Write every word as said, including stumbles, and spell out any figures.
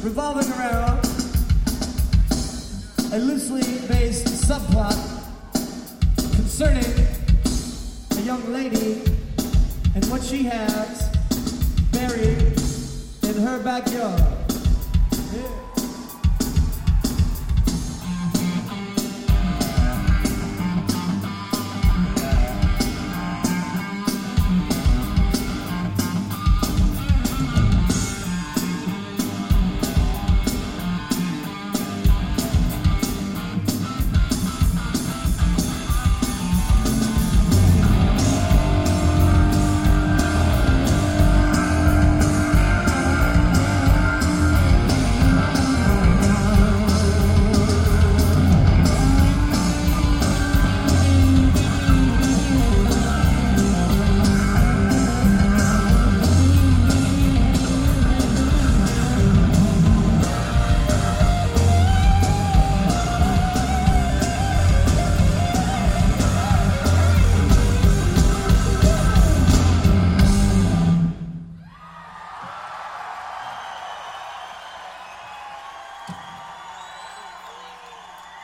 revolving around a loosely based subplot concerning a young lady and what she has buried in her backyard.